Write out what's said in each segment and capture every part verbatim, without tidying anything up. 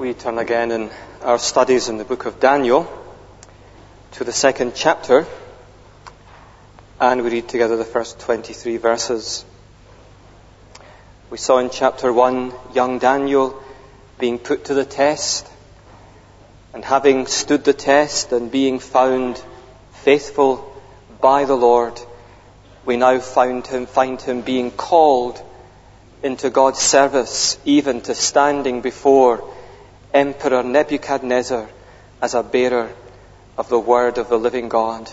We turn again in our studies in the book of Daniel to the second chapter, and we read together the first twenty-three verses. We saw in chapter one young Daniel being put to the test, and having stood the test and being found faithful by the Lord, we now find him, find him being called into God's service, even to standing before Emperor Nebuchadnezzar as a bearer of the word of the living God.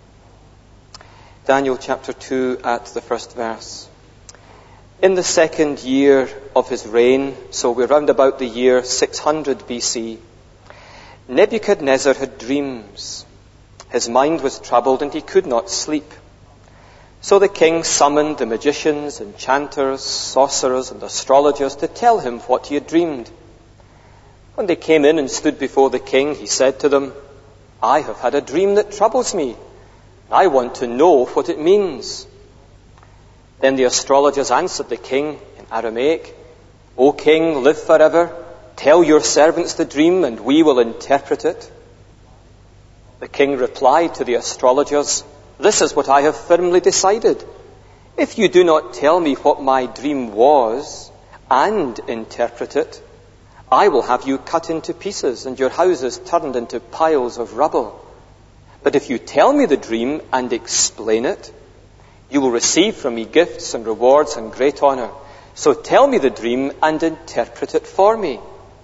Daniel chapter two at the first verse. In the second year of his reign, so we're round about the year six hundred B C, Nebuchadnezzar had dreams. His mind was troubled and he could not sleep. So the king summoned the magicians, enchanters, sorcerers and astrologers to tell him what he had dreamed. When they came in and stood before the king, he said to them, "I have had a dream that troubles me. I want to know what it means." Then the astrologers answered the king in Aramaic, "O king, live forever. Tell your servants the dream and we will interpret it." The king replied to the astrologers, "This is what I have firmly decided. If you do not tell me what my dream was and interpret it, I will have you cut into pieces and your houses turned into piles of rubble. But if you tell me the dream and explain it, you will receive from me gifts and rewards and great honor. So tell me the dream and interpret it for me."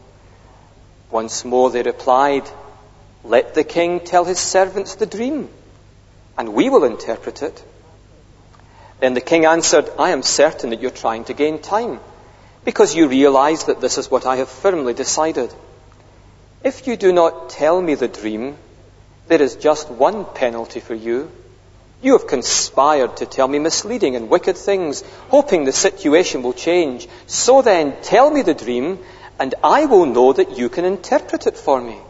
Once more they replied, "Let the king tell his servants the dream, and we will interpret it." Then the king answered, "I am certain that you're trying to gain time, because you realize that this is what I have firmly decided. If you do not tell me the dream, there is just one penalty for you. You have conspired to tell me misleading and wicked things, hoping the situation will change. So then, tell me the dream, and I will know that you can interpret it for me."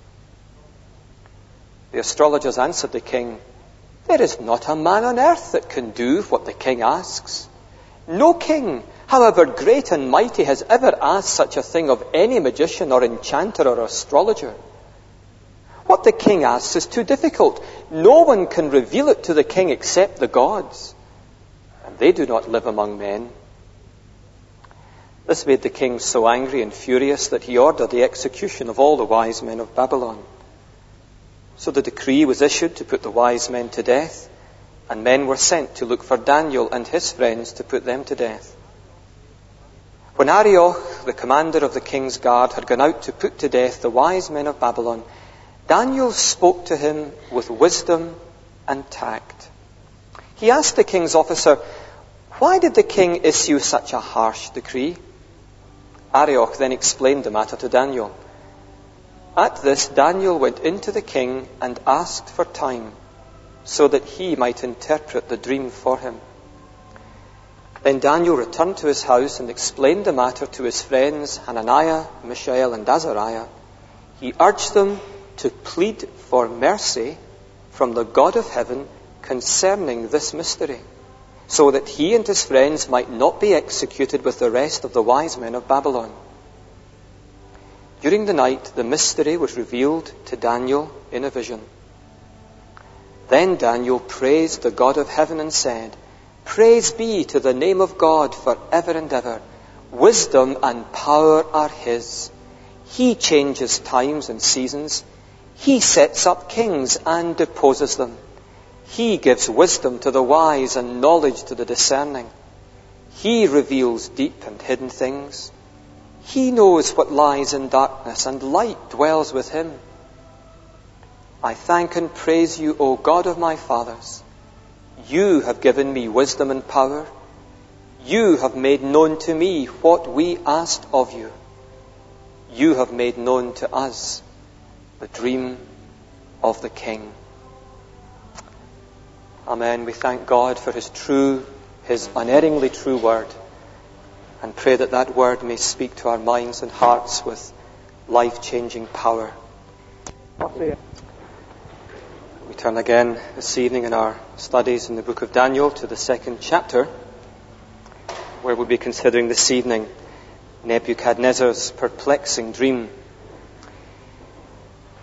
The astrologers answered the king, "There is not a man on earth that can do what the king asks. No king, however great and mighty, has ever asked such a thing of any magician or enchanter or astrologer. What the king asks is too difficult. No one can reveal it to the king except the gods, and they do not live among men." This made the king so angry and furious that he ordered the execution of all the wise men of Babylon. So the decree was issued to put the wise men to death, and men were sent to look for Daniel and his friends to put them to death. When Arioch, the commander of the king's guard, had gone out to put to death the wise men of Babylon, Daniel spoke to him with wisdom and tact. He asked the king's officer, "Why did the king issue such a harsh decree?" Arioch then explained the matter to Daniel. At this, Daniel went into the king and asked for time, so that he might interpret the dream for him. Then Daniel returned to his house and explained the matter to his friends Hananiah, Mishael, and Azariah. He urged them to plead for mercy from the God of heaven concerning this mystery, so that he and his friends might not be executed with the rest of the wise men of Babylon. During the night, the mystery was revealed to Daniel in a vision. Then Daniel praised the God of heaven and said, "Praise be to the name of God forever and ever. Wisdom and power are his. He changes times and seasons. He sets up kings and deposes them. He gives wisdom to the wise and knowledge to the discerning. He reveals deep and hidden things. He knows what lies in darkness, and light dwells with him. I thank and praise you, O God of my fathers. You have given me wisdom and power. You have made known to me what we asked of you. You have made known to us the dream of the king." Amen. We thank God for his true, his unerringly true word, and pray that that word may speak to our minds and hearts with life-changing power. We turn again this evening in our studies in the book of Daniel to the second chapter, where we'll be considering this evening Nebuchadnezzar's perplexing dream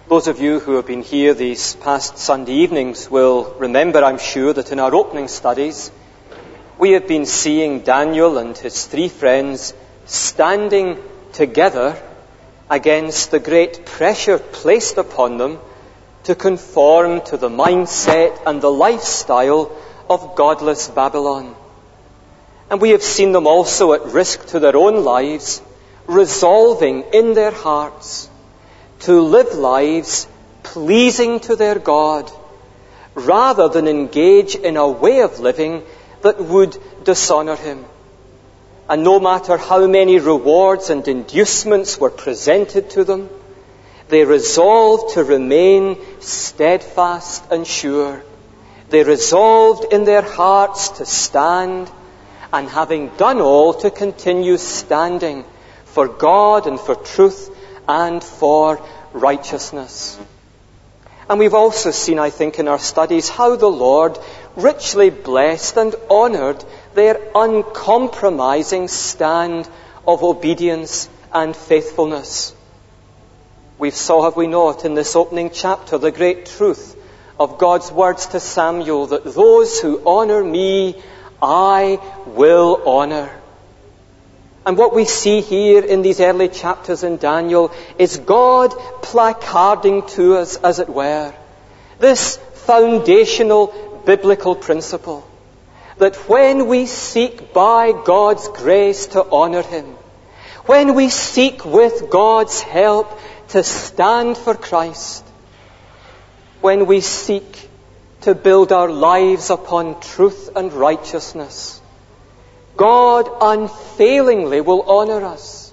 Those of you who have been here these past Sunday evenings will remember, I'm sure, that in our opening studies, we have been seeing Daniel and his three friends standing together against the great pressure placed upon them to conform to the mindset and the lifestyle of godless Babylon. And we have seen them also at risk to their own lives, resolving in their hearts to live lives pleasing to their God, rather than engage in a way of living that would dishonour him. And no matter how many rewards and inducements were presented to them, they resolved to remain steadfast and sure. They resolved in their hearts to stand, and having done all, to continue standing for God and for truth and for righteousness. And we've also seen, I think, in our studies, how the Lord richly blessed and honoured their uncompromising stand of obedience and faithfulness. We saw, have we not, in this opening chapter, the great truth of God's words to Samuel, that those who honour me, I will honour. And what we see here in these early chapters in Daniel is God placarding to us, as it were, this foundational biblical principle, that when we seek by God's grace to honour him, when we seek with God's help to stand for Christ, when we seek to build our lives upon truth and righteousness, God unfailingly will honour us.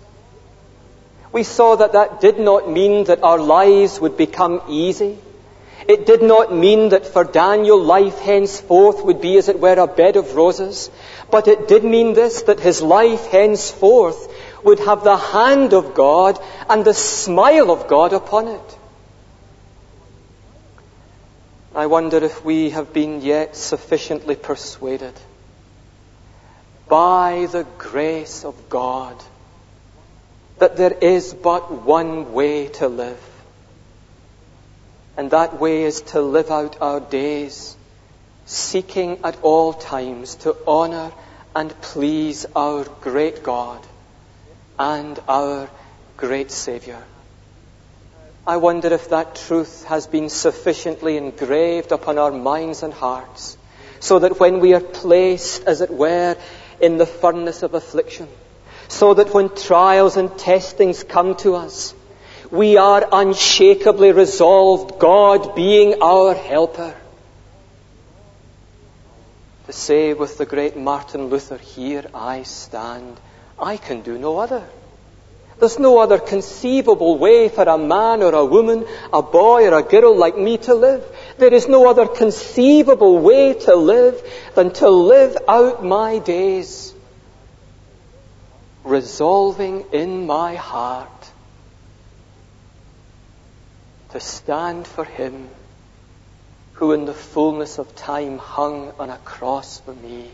We saw that that did not mean that our lives would become easy. It did not mean that for Daniel life henceforth would be, as it were, a bed of roses. But it did mean this, that his life henceforth would have the hand of God and the smile of God upon it. I wonder if we have been yet sufficiently persuaded by the grace of God that there is but one way to live. And that way is to live out our days seeking at all times to honour and please our great God and our great Saviour. I wonder if that truth has been sufficiently engraved upon our minds and hearts, so that when we are placed, as it were, in the furnace of affliction, so that when trials and testings come to us, we are unshakably resolved, God being our helper, to say with the great Martin Luther, here I stand, I can do no other. There's no other conceivable way for a man or a woman, a boy or a girl like me to live. There is no other conceivable way to live than to live out my days, resolving in my heart to stand for him who in the fullness of time hung on a cross for me.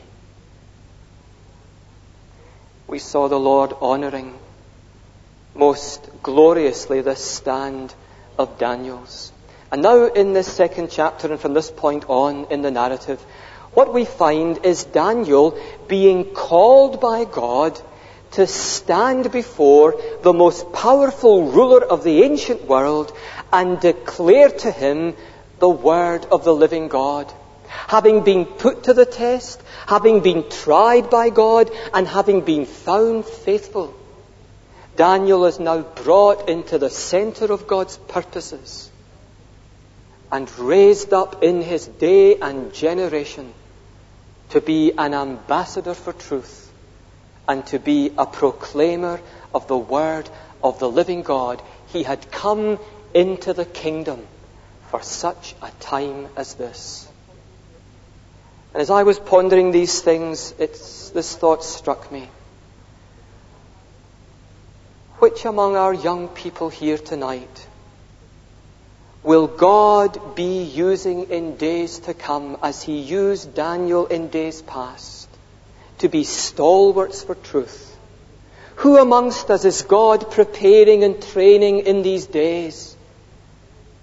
We saw the Lord honouring most gloriously this stand of Daniel's. And now in this second chapter, and from this point on in the narrative, what we find is Daniel being called by God to stand before the most powerful ruler of the ancient world and declare to him the word of the living God. Having been put to the test, having been tried by God, and having been found faithful, Daniel is now brought into the centre of God's purposes and raised up in his day and generation to be an ambassador for truth and to be a proclaimer of the word of the living God. He had come into the kingdom for such a time as this. And as I was pondering these things, it's, this thought struck me. Which among our young people here tonight will God be using in days to come, as he used Daniel in days past, to be stalwarts for truth? Who amongst us is God preparing and training in these days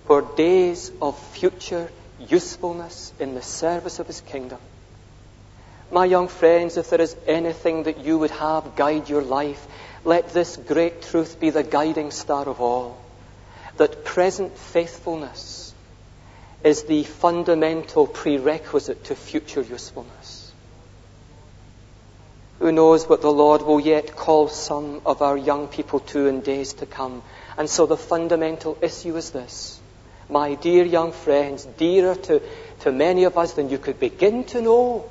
were days of future usefulness in the service of his kingdom. My young friends, if there is anything that you would have guide your life, let this great truth be the guiding star of all, that present faithfulness is the fundamental prerequisite to future usefulness. Who knows what the Lord will yet call some of our young people to in days to come. And so the fundamental issue is this. My dear young friends, dearer to, to many of us than you could begin to know,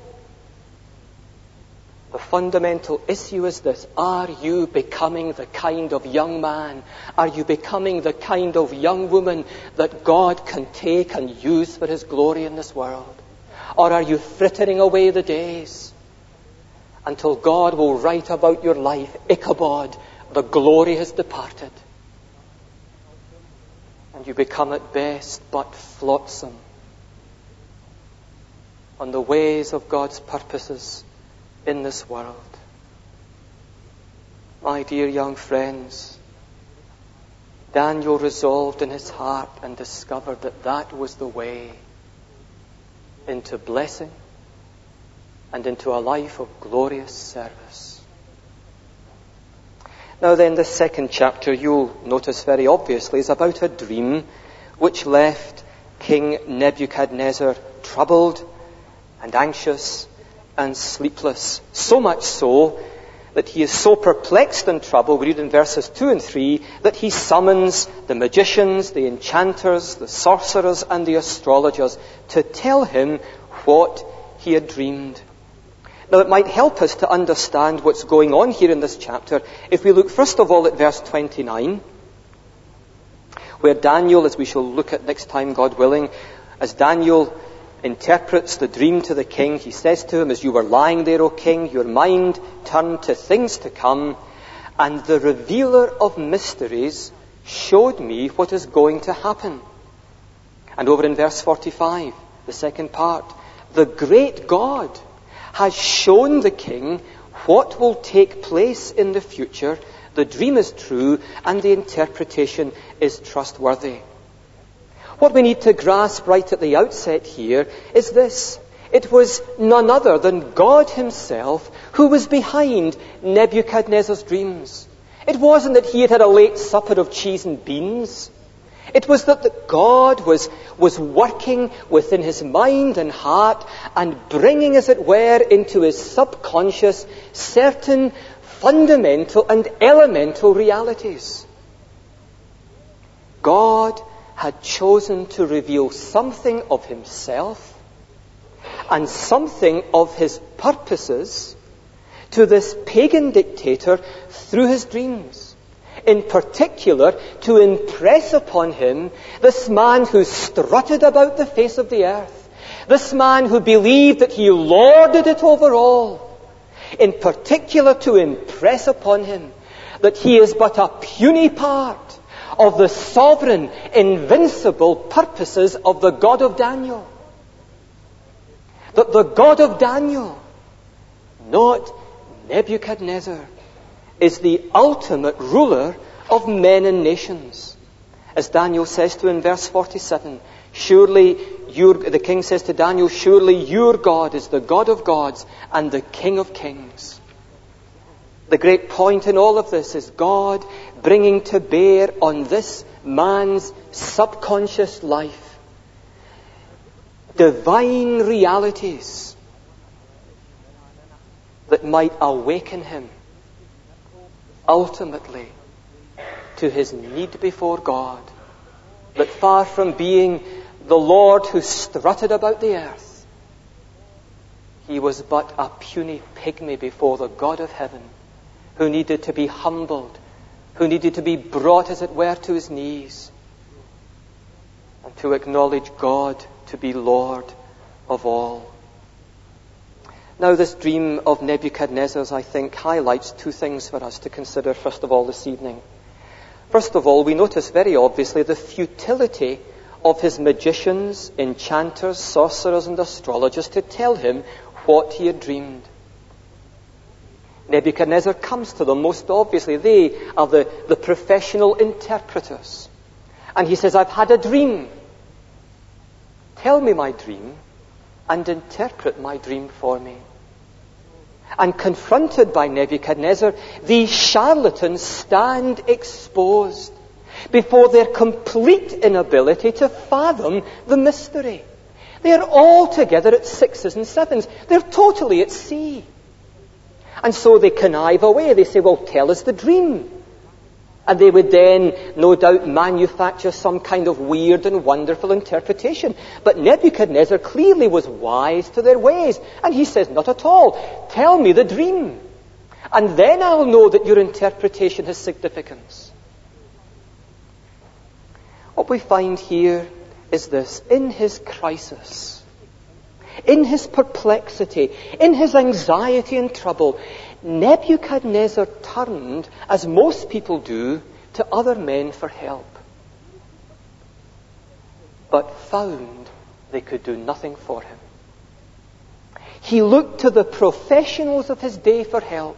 the fundamental issue is this. Are you becoming the kind of young man? Are you becoming the kind of young woman that God can take and use for his glory in this world? Or are you frittering away the days until God will write about your life, Ichabod, the glory has departed, and you become at best but flotsam on the ways of God's purposes in this world? My dear young friends, Daniel resolved in his heart and discovered that that was the way into blessing and into a life of glorious service. Now then, the second chapter, you'll notice very obviously, is about a dream which left King Nebuchadnezzar troubled and anxious and sleepless. So much so that he is so perplexed and troubled, we read in verses two and three, that he summons the magicians, the enchanters, the sorcerers and the astrologers to tell him what he had dreamed. Now it might help us to understand what's going on here in this chapter if we look first of all at verse twenty-nine, where Daniel, as we shall look at next time, God willing, as Daniel interprets the dream to the king, he says to him, as you were lying there, O king, your mind turned to things to come, and the revealer of mysteries showed me what is going to happen. And over in verse forty-five, the second part, the great God has shown the king what will take place in the future. The dream is true and the interpretation is trustworthy. What we need to grasp right at the outset here is this. It was none other than God himself who was behind Nebuchadnezzar's dreams. It wasn't that he had had a late supper of cheese and beans. It was that the God was, was working within his mind and heart and bringing, as it were, into his subconscious certain fundamental and elemental realities. God had chosen to reveal something of himself and something of his purposes to this pagan dictator through his dreams. In particular, to impress upon him this man who strutted about the face of the earth, this man who believed that he lorded it over all. In particular, to impress upon him that he is but a puny part of the sovereign, invincible purposes of the God of Daniel. That the God of Daniel, not Nebuchadnezzar, is the ultimate ruler of men and nations. As Daniel says to in verse forty-seven, surely your, the king says to Daniel, surely your God is the God of gods and the King of kings. The great point in all of this is God bringing to bear on this man's subconscious life divine realities that might awaken him ultimately to his need before God. That far from being the Lord who strutted about the earth, he was but a puny pygmy before the God of heaven, who needed to be humbled, who needed to be brought, as it were, to his knees, and to acknowledge God to be Lord of all. Now, this dream of Nebuchadnezzar's, I think, highlights two things for us to consider, first of all, this evening. First of all, we notice very obviously the futility of his magicians, enchanters, sorcerers, and astrologers to tell him what he had dreamed. Nebuchadnezzar comes to them most obviously. They are the, the professional interpreters. And he says, I've had a dream. Tell me my dream and interpret my dream for me. And confronted by Nebuchadnezzar, these charlatans stand exposed before their complete inability to fathom the mystery. They're all together at sixes and sevens. They're totally at sea. And so they connive away. They say, well, tell us the dream. And they would then, no doubt, manufacture some kind of weird and wonderful interpretation. But Nebuchadnezzar clearly was wise to their ways. And he says, not at all. Tell me the dream. And then I'll know that your interpretation has significance. What we find here is this. In his crisis, in his perplexity, in his anxiety and trouble, Nebuchadnezzar turned, as most people do, to other men for help. But found they could do nothing for him. He looked to the professionals of his day for help,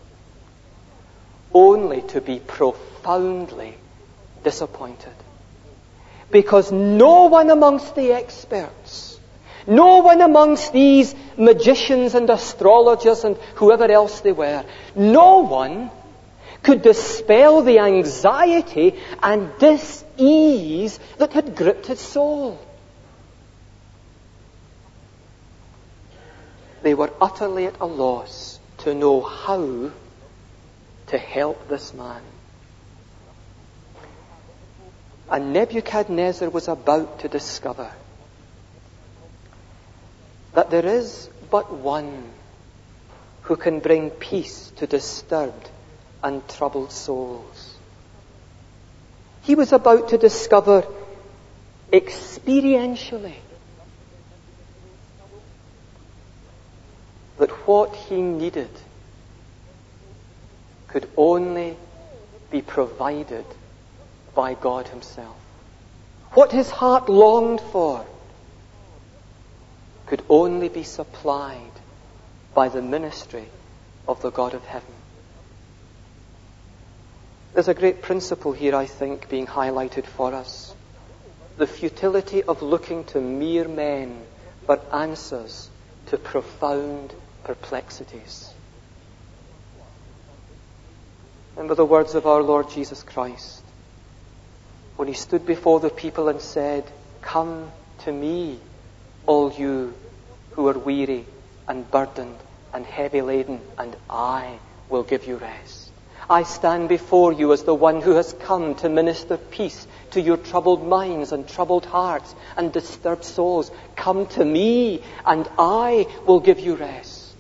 only to be profoundly disappointed. Because no one amongst the experts, no one amongst these magicians and astrologers and whoever else they were, no one could dispel the anxiety and dis-ease that had gripped his soul. They were utterly at a loss to know how to help this man. And Nebuchadnezzar was about to discover that there is but one who can bring peace to disturbed and troubled souls. He was about to discover experientially that what he needed could only be provided by God himself. What his heart longed for could only be supplied by the ministry of the God of heaven. There's a great principle here, I think, being highlighted for us. The futility of looking to mere men for answers to profound perplexities. Remember the words of our Lord Jesus Christ, when he stood before the people and said, "Come to me, all you who are weary and burdened and heavy laden, and I will give you rest. I stand before you as the one who has come to minister peace to your troubled minds and troubled hearts and disturbed souls. Come to me, and I will give you rest."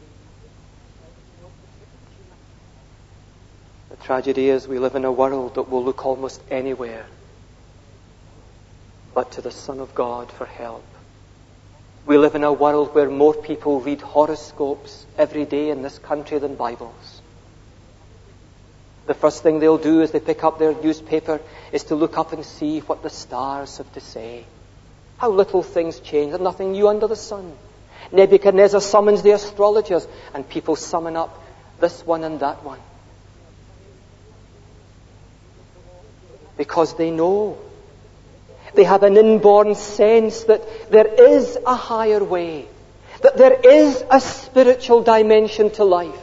The tragedy is we live in a world that will look almost anywhere but to the Son of God for help. We live in a world where more people read horoscopes every day in this country than Bibles. The first thing they'll do as they pick up their newspaper is to look up and see what the stars have to say. How little things change, and nothing new under the sun. Nebuchadnezzar summons the astrologers, and people summon up this one and that one. Because they know. They have an inborn sense that there is a higher way, that there is a spiritual dimension to life.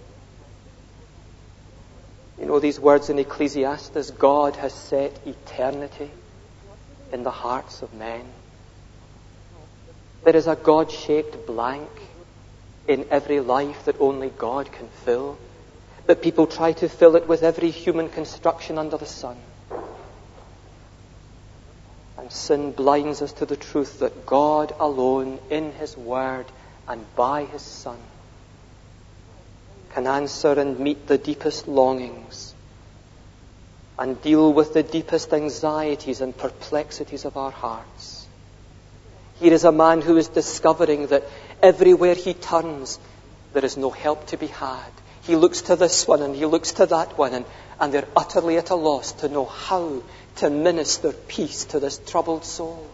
You know these words in Ecclesiastes, God has set eternity in the hearts of men. There is a God-shaped blank in every life that only God can fill, but people try to fill it with every human construction under the sun. And sin blinds us to the truth that God alone, in his word and by his Son, can answer and meet the deepest longings and deal with the deepest anxieties and perplexities of our hearts. Here is a man who is discovering that everywhere he turns, there is no help to be had. He looks to this one and he looks to that one, and, and they're utterly at a loss to know how to minister peace to this troubled soul.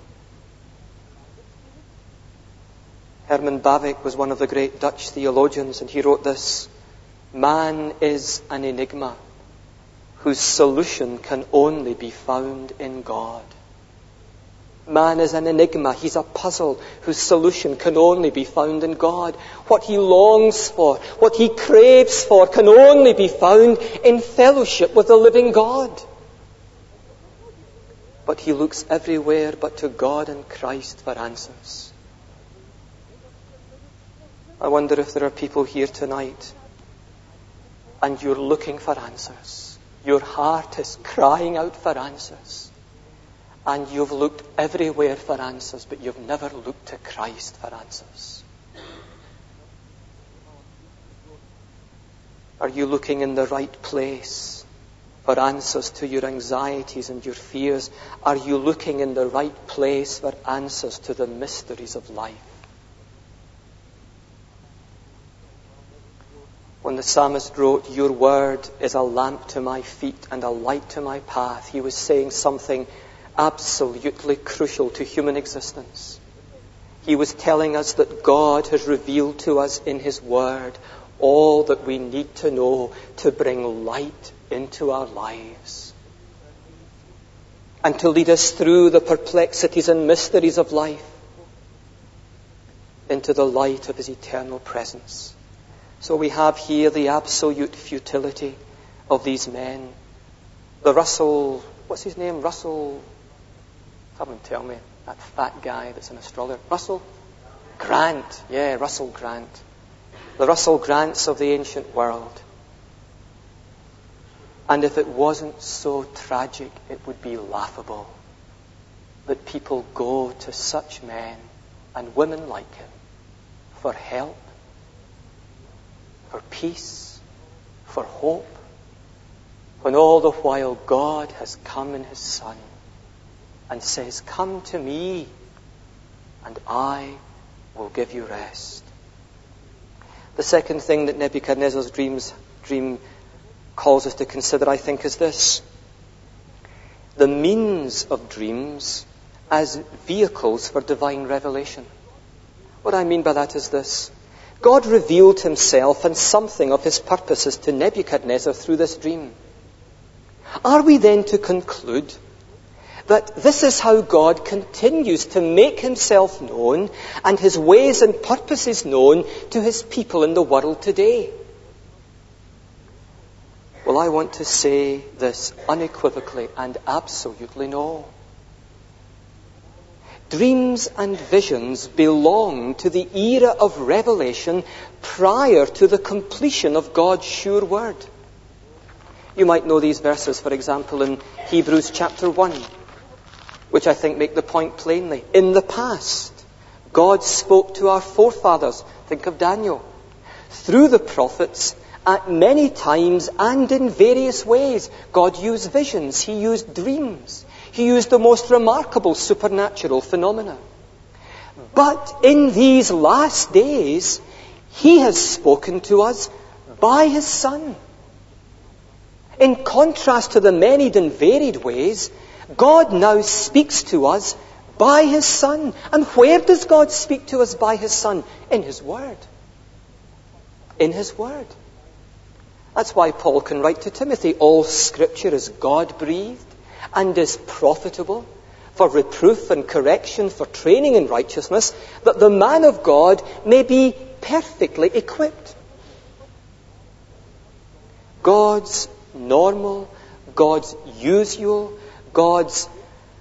Herman Bavinck was one of the great Dutch theologians, and he wrote this: "Man is an enigma whose solution can only be found in God. Man is an enigma. He's a puzzle whose solution can only be found in God. What he longs for, what he craves for, can only be found in fellowship with the living God. But he looks everywhere but to God and Christ for answers. I wonder if there are people here tonight and you're looking for answers. Your heart is crying out for answers. And you've looked everywhere for answers, but you've never looked to Christ for answers. Are you looking in the right place for answers to your anxieties and your fears? Are you looking in the right place for answers to the mysteries of life? When the psalmist wrote, "Your word is a lamp to my feet and a light to my path," he was saying something absolutely crucial to human existence. He was telling us that God has revealed to us in his word all that we need to know to bring light into our lives and to lead us through the perplexities and mysteries of life into the light of his eternal presence. So we have here the absolute futility of these men. The Russell, what's his name? Russell, someone tell me, that fat guy that's in a stroller. Russell Grant. Yeah, Russell Grant. The Russell Grants of the ancient world. And if it wasn't so tragic, it would be laughable that people go to such men and women like him for help, for peace, for hope, when all the while God has come in his Son and says, "Come to me and I will give you rest." The second thing that Nebuchadnezzar's dreams, dream calls us to consider, I think, is this: the means of dreams as vehicles for divine revelation. What I mean by that is this: God revealed himself and something of his purposes to Nebuchadnezzar through this dream. Are we then to conclude that this is how God continues to make himself known and his ways and purposes known to his people in the world today? Well, I want to say this unequivocally and absolutely no. Dreams and visions belong to the era of revelation prior to the completion of God's sure word. You might know these verses, for example, in Hebrews chapter one, which I think make the point plainly. In the past, God spoke to our forefathers, think of Daniel, through the prophets at many times and in various ways. God used visions, he used dreams. He used the most remarkable supernatural phenomena. But in these last days, he has spoken to us by his Son. In contrast to the many and varied ways, God now speaks to us by his Son. And where does God speak to us by his Son? In his Word. In his Word. That's why Paul can write to Timothy, "All Scripture is God-breathed and is profitable for reproof and correction, for training in righteousness, that the man of God may be perfectly equipped." God's normal, God's usual, God's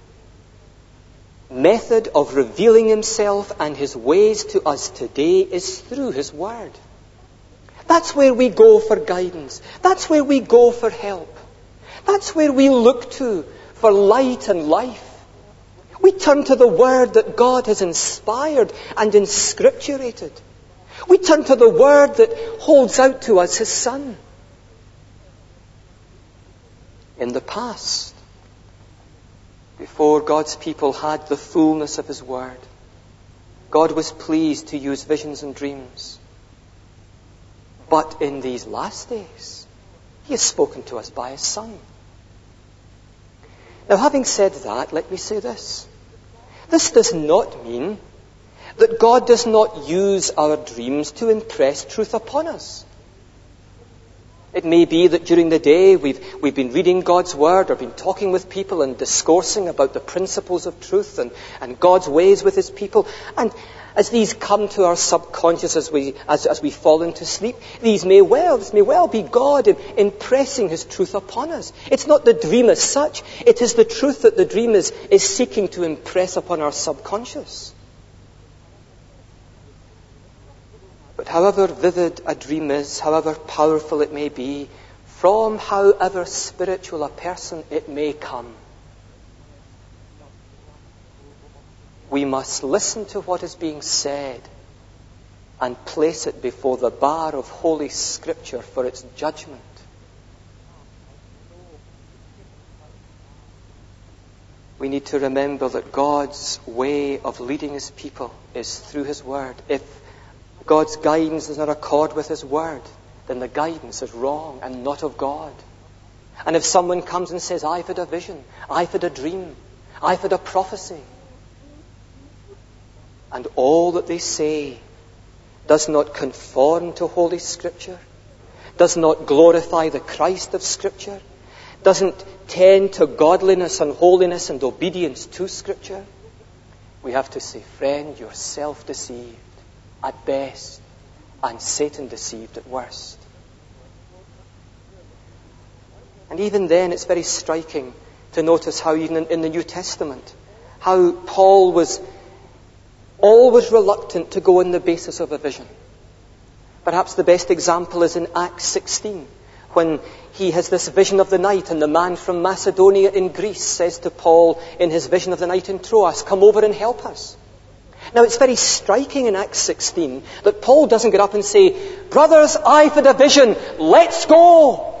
method of revealing himself and his ways to us today is through his Word. That's where we go for guidance. That's where we go for help. That's where we look to for light and life. We turn to the Word that God has inspired and inscripturated. We turn to the Word that holds out to us his Son. In the past, before God's people had the fullness of his Word, God was pleased to use visions and dreams. But in these last days, he has spoken to us by his Son. Now, having said that, let me say this. This does not mean that God does not use our dreams to impress truth upon us. It may be that during the day we've, we've been reading God's Word or been talking with people and discoursing about the principles of truth and, and God's ways with His people. And as these come to our subconscious as we, as, as we fall into sleep, these may well, this may well be God in, impressing His truth upon us. It's not the dream as such. It is the truth that the dream is, is seeking to impress upon our subconscious. But however vivid a dream is, however powerful it may be, from however spiritual a person it may come, we must listen to what is being said and place it before the bar of Holy Scripture for its judgment. We need to remember that God's way of leading His people is through His Word. If God's guidance does not accord with His Word, then the guidance is wrong and not of God. And if someone comes and says, I've had a vision, I've had a dream, I've had a prophecy, and all that they say does not conform to Holy Scripture, does not glorify the Christ of Scripture, doesn't tend to godliness and holiness and obedience to Scripture, we have to say, friend, you're self-deceived at best, and Satan deceived at worst. And even then, it's very striking to notice how even in, in the New Testament, how Paul was always reluctant to go on the basis of a vision. Perhaps the best example is in Acts sixteen, when he has this vision of the night, and the man from Macedonia in Greece says to Paul in his vision of the night in Troas, come over and help us. Now, it's very striking in Acts sixteen that Paul doesn't get up and say, brothers, I've had a vision, let's go.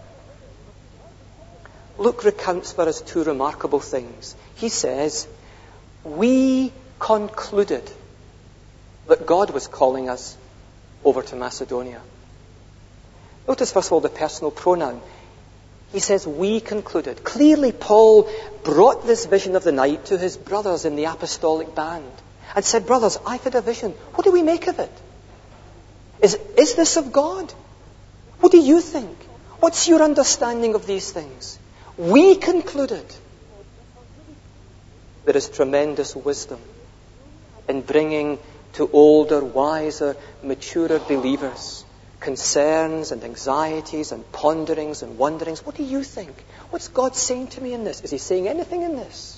Luke recounts for us two remarkable things. He says, we concluded that God was calling us over to Macedonia. Notice, first of all, the personal pronoun. He says, we concluded. Clearly, Paul brought this vision of the night to his brothers in the apostolic band and said, brothers, I've had a vision. What do we make of it? Is, is this of God? What do you think? What's your understanding of these things? We concluded. There is tremendous wisdom in bringing to older, wiser, maturer believers concerns and anxieties and ponderings and wonderings. What do you think? What's God saying to me in this? Is He saying anything in this?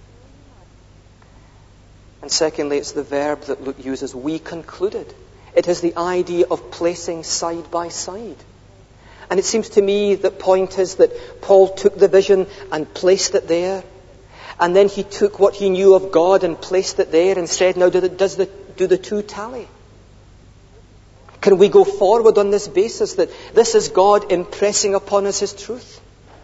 And secondly, it's the verb that Luke uses, we concluded. It is the idea of placing side by side. And it seems to me the point is that Paul took the vision and placed it there. And then he took what he knew of God and placed it there and said, now, does the, do the two tally? Can we go forward on this basis that this is God impressing upon us His truth?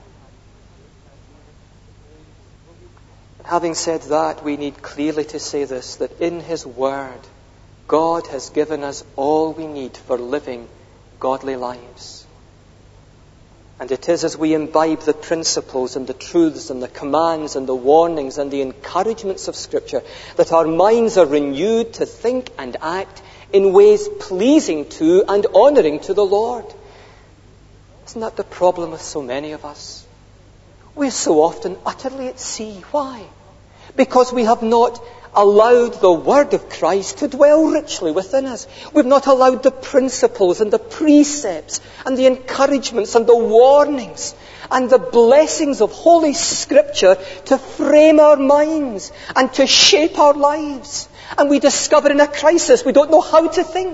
Having said that, we need clearly to say this, that in His Word, God has given us all we need for living godly lives. And it is as we imbibe the principles and the truths and the commands and the warnings and the encouragements of Scripture that our minds are renewed to think and act in ways pleasing to and honouring to the Lord. Isn't that the problem with so many of us? We're so often utterly at sea. Why? Because we have not allowed the Word of Christ to dwell richly within us. We've not allowed the principles and the precepts and the encouragements and the warnings and the blessings of Holy Scripture to frame our minds and to shape our lives. And we discover in a crisis we don't know how to think.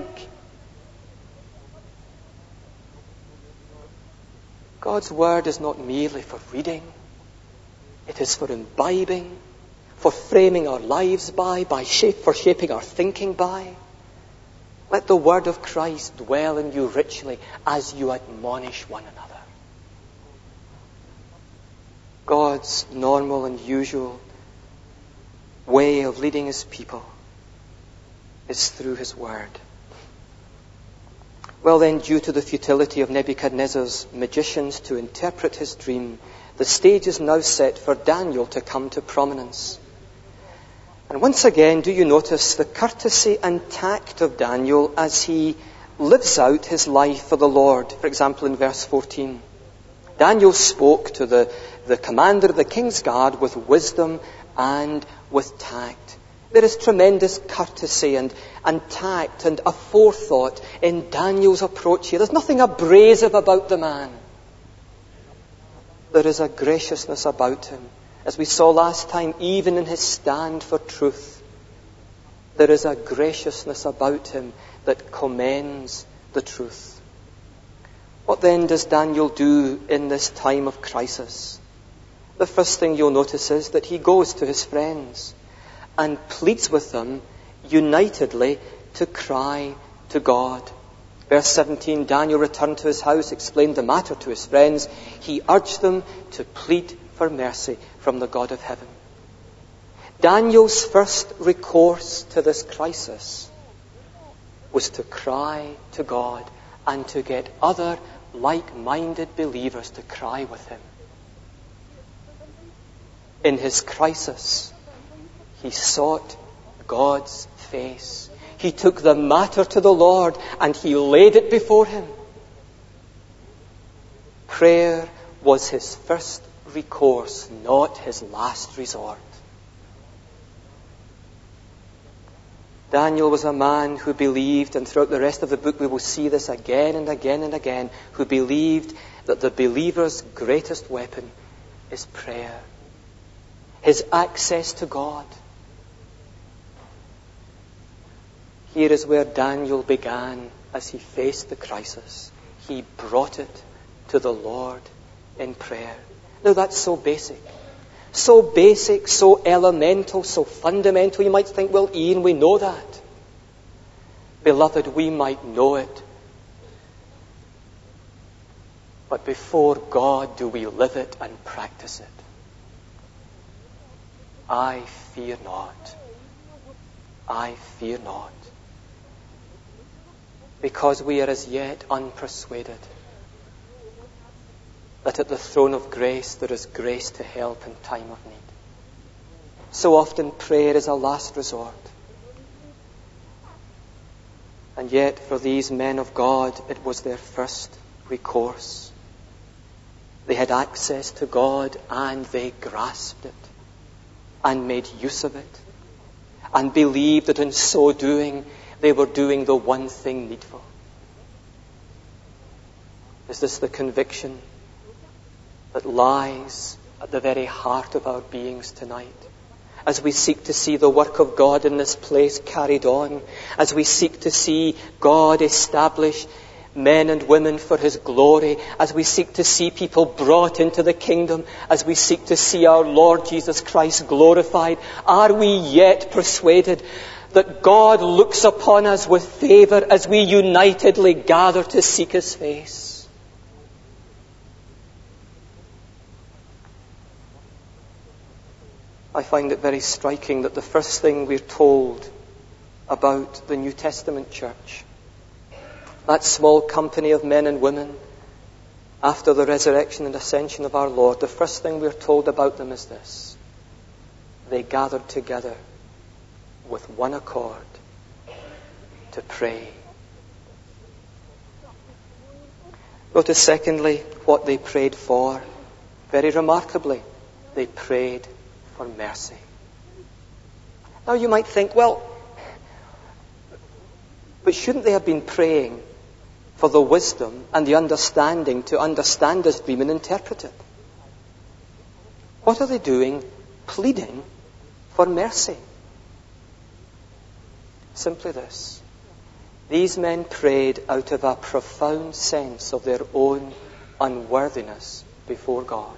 God's Word is not merely for reading. It is for imbibing, for framing our lives by, by shape, for shaping our thinking by. Let the Word of Christ dwell in you richly as you admonish one another. God's normal and usual way of leading His people is through His Word. Well then, due to the futility of Nebuchadnezzar's magicians to interpret his dream, the stage is now set for Daniel to come to prominence. And once again, do you notice the courtesy and tact of Daniel as he lives out his life for the Lord. For example, in verse fourteen, Daniel spoke to the, the commander of the king's guard with wisdom and with tact. There is tremendous courtesy and, and tact and a forethought in Daniel's approach here. There's nothing abrasive about the man. There is a graciousness about him. As we saw last time, even in his stand for truth, there is a graciousness about him that commends the truth. What then does Daniel do in this time of crisis? The first thing you'll notice is that he goes to his friends and pleads with them unitedly to cry to God. Verse seventeen, Daniel returned to his house, explained the matter to his friends. He urged them to plead for mercy from the God of heaven. Daniel's first recourse to this crisis was to cry to God and to get other like-minded believers to cry with him. In his crisis, he sought God's face. He took the matter to the Lord and he laid it before him. Prayer was his first recourse, not his last resort. Daniel was a man who believed, and throughout the rest of the book we will see this again and again and again, who believed that the believer's greatest weapon is prayer. His access to God. Here is where Daniel began as he faced the crisis. He brought it to the Lord in prayer. Now that's so basic. So basic, so elemental, so fundamental. You might think, well, Ian, we know that. Beloved, we might know it. But before God do we live it and practice it. I fear not. I fear not. Because we are as yet unpersuaded that at the throne of grace there is grace to help in time of need. So often prayer is a last resort. And yet for these men of God it was their first recourse. They had access to God and they grasped it and made use of it and believed that in so doing they were doing the one thing needful. Is this the conviction that lies at the very heart of our beings tonight? As we seek to see the work of God in this place carried on, as we seek to see God establish men and women for his glory, as we seek to see people brought into the kingdom, as we seek to see our Lord Jesus Christ glorified, are we yet persuaded that God looks upon us with favour as we unitedly gather to seek his face? I find it very striking that the first thing we're told about the New Testament church, that small company of men and women after the resurrection and ascension of our Lord, the first thing we're told about them is this: they gathered together with one accord to pray. Notice secondly what they prayed for. Very remarkably, they prayed for mercy. Now you might think, well, but shouldn't they have been praying for the wisdom and the understanding to understand this dream and interpret it? What are they doing? Pleading for mercy. Simply this: these men prayed out of a profound sense of their own unworthiness before God.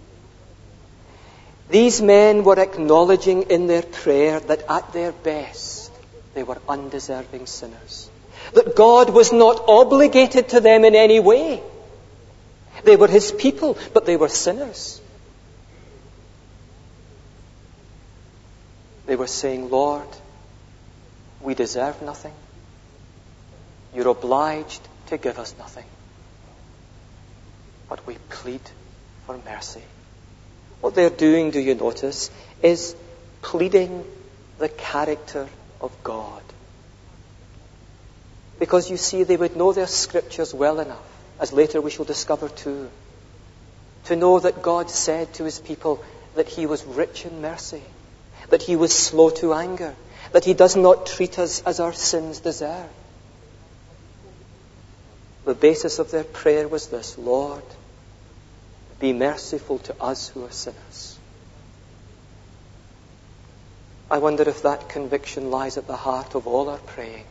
These men were acknowledging in their prayer that at their best they were undeserving sinners. That God was not obligated to them in any way. They were his people, but they were sinners. They were saying, Lord, we deserve nothing. You're obliged to give us nothing. But we plead for mercy. What they're doing, do you notice, is pleading the character of God. Because you see, they would know their scriptures well enough, as later we shall discover too, to know that God said to his people that he was rich in mercy, that he was slow to anger, that he does not treat us as our sins deserve. The basis of their prayer was this: Lord, be merciful to us who are sinners. I wonder if that conviction lies at the heart of all our praying.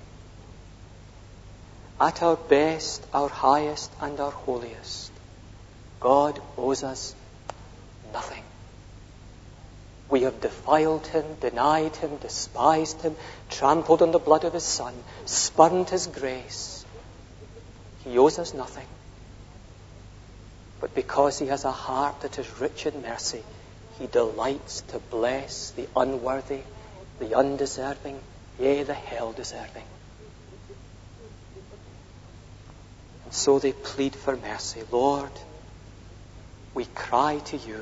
At our best, our highest, and our holiest, God owes us nothing. We have defiled him, denied him, despised him, trampled on the blood of his Son, spurned his grace. He owes us nothing. But because he has a heart that is rich in mercy, he delights to bless the unworthy, the undeserving, yea, the hell-deserving. And so they plead for mercy. Lord, we cry to you,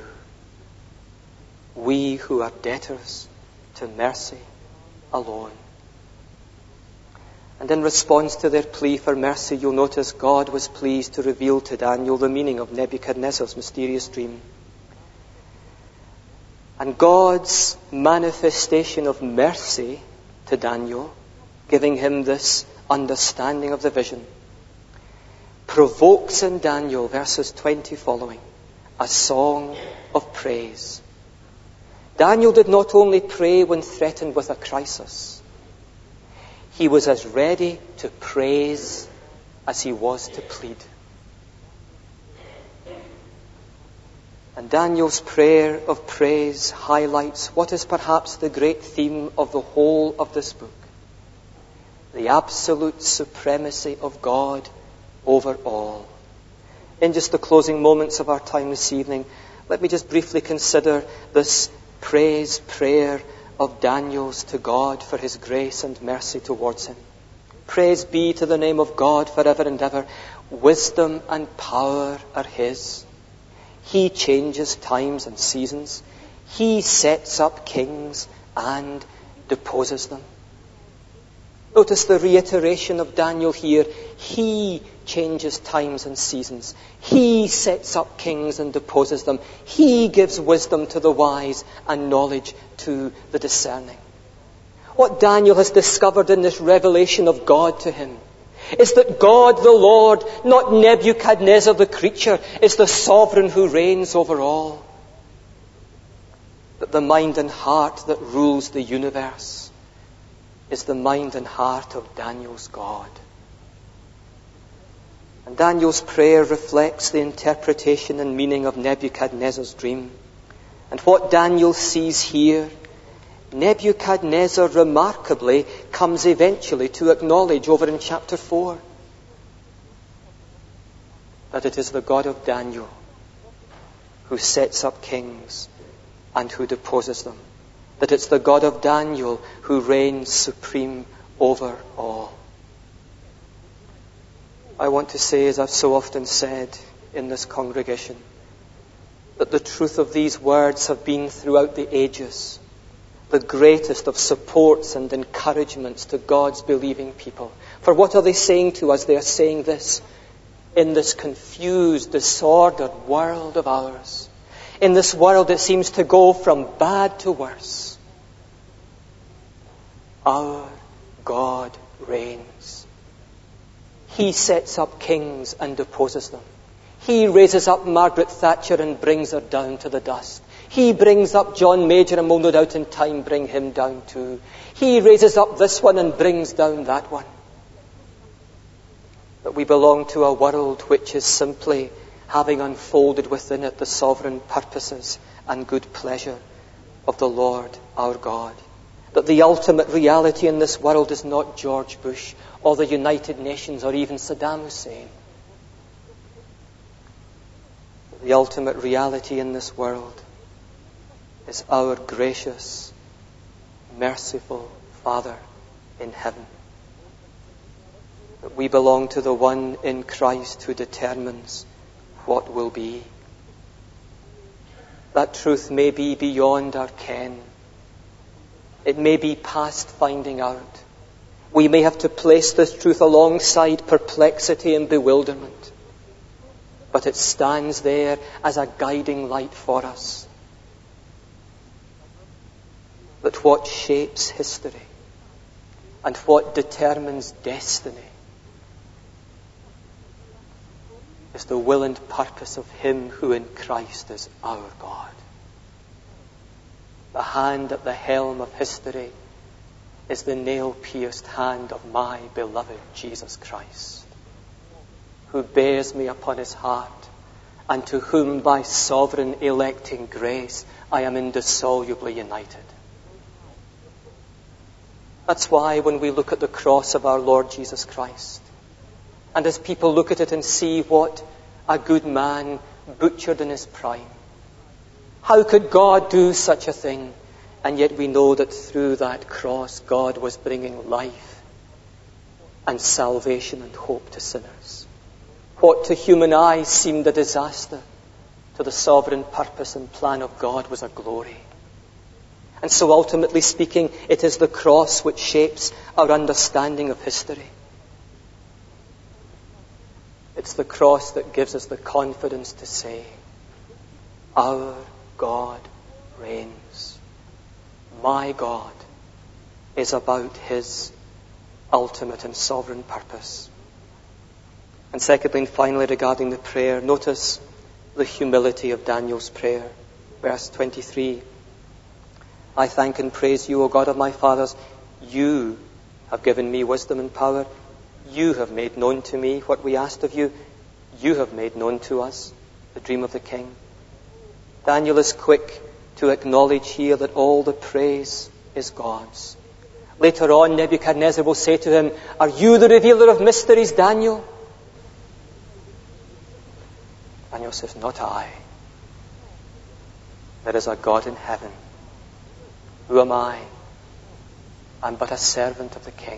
we who are debtors to mercy alone. And in response to their plea for mercy, you'll notice God was pleased to reveal to Daniel the meaning of Nebuchadnezzar's mysterious dream. And God's manifestation of mercy to Daniel, giving him this understanding of the vision, provokes in Daniel, verses twenty following, a song of praise. Daniel did not only pray when threatened with a crisis, he was as ready to praise as he was to plead. And Daniel's prayer of praise highlights what is perhaps the great theme of the whole of this book: the absolute supremacy of God over all. In just the closing moments of our time this evening, let me just briefly consider this praise prayer of Daniel's to God for his grace and mercy towards him. Praise be to the name of God forever and ever. Wisdom and power are his. He changes times and seasons. He sets up kings and deposes them. Notice the reiteration of Daniel here. He changes times and seasons. He sets up kings and deposes them. He gives wisdom to the wise and knowledge to the discerning. What Daniel has discovered in this revelation of God to him is that God the Lord, not Nebuchadnezzar the creature, is the sovereign who reigns over all. That the mind and heart that rules the universe is the mind and heart of Daniel's God. And Daniel's prayer reflects the interpretation and meaning of Nebuchadnezzar's dream. And what Daniel sees here, Nebuchadnezzar remarkably comes eventually to acknowledge over in chapter four. That it is the God of Daniel who sets up kings and who deposes them. That it's the God of Daniel who reigns supreme over all. I want to say, as I've so often said in this congregation, that the truth of these words have been throughout the ages the greatest of supports and encouragements to God's believing people. For what are they saying to us? They are saying this: in this confused, disordered world of ours, in this world that seems to go from bad to worse, our God reigns. He sets up kings and deposes them. He raises up Margaret Thatcher and brings her down to the dust. He brings up John Major and will no doubt in time bring him down too. He raises up this one and brings down that one. But we belong to a world which is simply having unfolded within it the sovereign purposes and good pleasure of the Lord our God. That the ultimate reality in this world is not George Bush or the United Nations or even Saddam Hussein. The ultimate reality in this world is our gracious, merciful Father in heaven. That we belong to the one in Christ who determines what will be. That truth may be beyond our ken. It may be past finding out. We may have to place this truth alongside perplexity and bewilderment, but it stands there as a guiding light for us. That what shapes history and what determines destiny is the will and purpose of Him who in Christ is our God. The hand at the helm of history is the nail-pierced hand of my beloved Jesus Christ, who bears me upon His heart, and to whom by sovereign electing grace I am indissolubly united. That's why when we look at the cross of our Lord Jesus Christ, and as people look at it and see what a good man butchered in his prime, how could God do such a thing? And yet we know that through that cross, God was bringing life and salvation and hope to sinners. What to human eyes seemed a disaster, to the sovereign purpose and plan of God was a glory. And so ultimately speaking, it is the cross which shapes our understanding of history. It's the cross that gives us the confidence to say, our God reigns. My God is about His ultimate and sovereign purpose. And secondly and finally, regarding the prayer, notice the humility of Daniel's prayer. Verse twenty-three. I thank and praise you, O God of my fathers. You have given me wisdom and power. You have made known to me what we asked of you. You have made known to us the dream of the king. Daniel is quick to acknowledge here that all the praise is God's. Later on, Nebuchadnezzar will say to him, are you the revealer of mysteries, Daniel? Daniel says, not I. There is a God in heaven. Who am I? I'm but a servant of the king.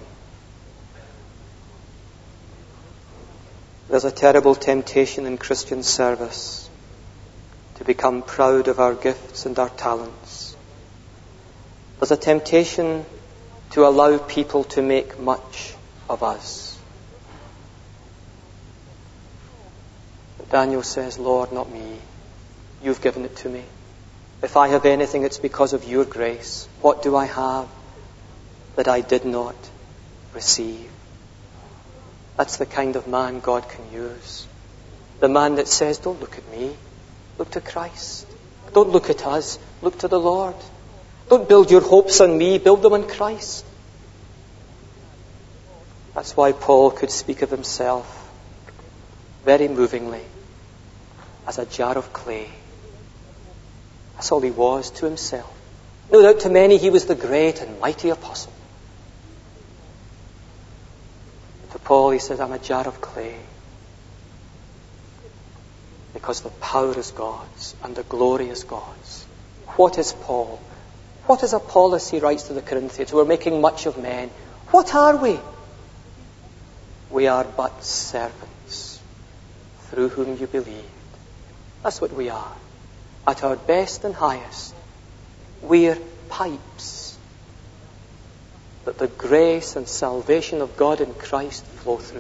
There's a terrible temptation in Christian service to become proud of our gifts and our talents. There's a temptation to allow people to make much of us. But Daniel says, Lord, not me. You've given it to me. If I have anything, it's because of your grace. What do I have that I did not receive? That's the kind of man God can use. The man that says, don't look at me, look to Christ. Don't look at us, look to the Lord. Don't build your hopes on me, build them on Christ. That's why Paul could speak of himself very movingly as a jar of clay. That's all he was to himself. No doubt to many he was the great and mighty apostle. To Paul he says, I'm a jar of clay. Because the power is God's and the glory is God's. What is Paul? What is Apollos, he writes to the Corinthians, who are making much of men? What are we? We are but servants through whom you believed. That's what we are. At our best and highest, we're pipes that the grace and salvation of God in Christ flow through.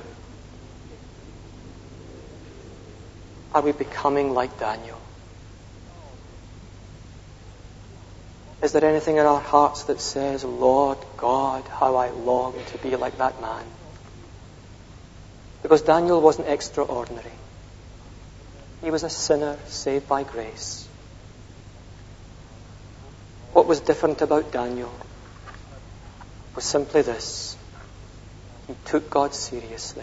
Are we becoming like Daniel? Is there anything in our hearts that says, Lord God, how I long to be like that man? Because Daniel wasn't extraordinary. He was a sinner saved by grace. What was different about Daniel was simply this. He took God seriously.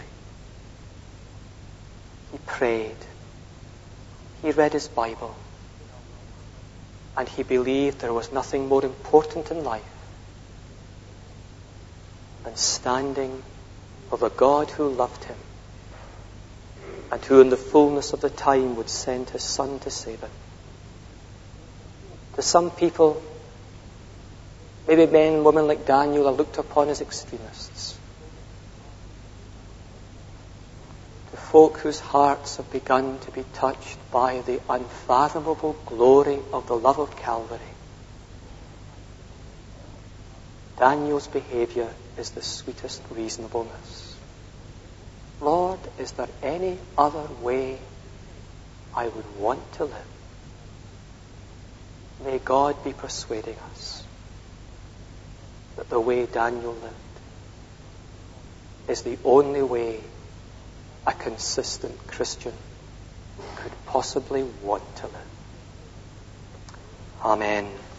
He prayed. He read his Bible. And he believed there was nothing more important in life than standing for the God who loved him and who in the fullness of the time would send his Son to save him. To some people, maybe men and women like Daniel are looked upon as extremists. To folk whose hearts have begun to be touched by the unfathomable glory of the love of Calvary, Daniel's behavior is the sweetest reasonableness. Lord, is there any other way I would want to live? May God be persuading us that the way Daniel lived is the only way a consistent Christian could possibly want to live. Amen.